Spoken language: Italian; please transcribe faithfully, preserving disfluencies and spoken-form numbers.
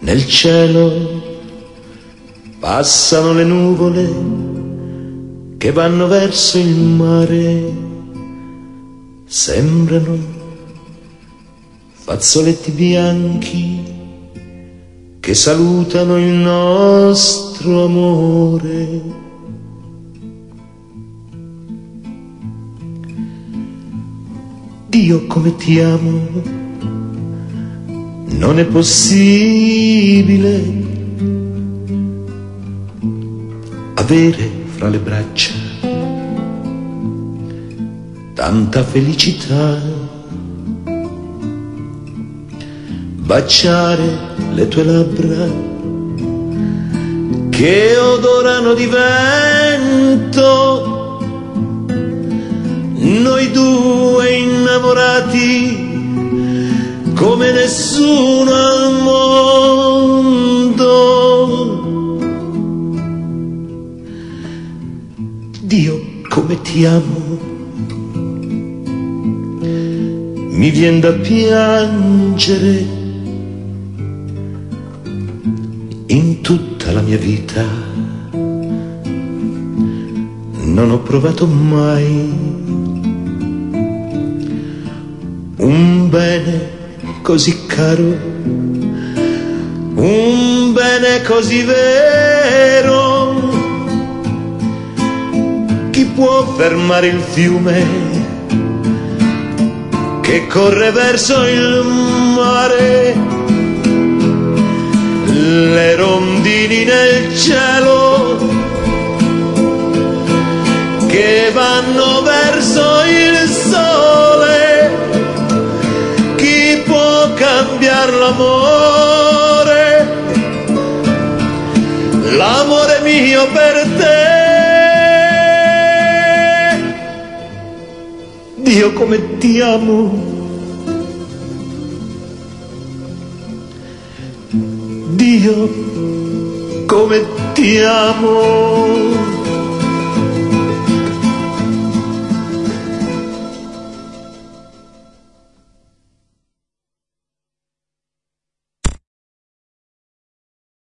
Nel cielo passano le nuvole che vanno verso il mare, sembrano fazzoletti bianchi che salutano il nostro amore. Dio come ti amo, non è possibile avere fra le braccia tanta felicità, baciare le tue labbra che odorano di vento, noi due innamorati come nessuno al mondo. Dio come ti amo, mi vien da piangere. In tutta la mia vita non ho provato mai un bene così caro, un bene così vero. Chi può fermare il fiume che corre verso il mare? Le rondini nel cielo che vanno verso il sole, chi può cambiare l'amore, l'amore mio per te? Dio come ti amo, Dio come ti amo.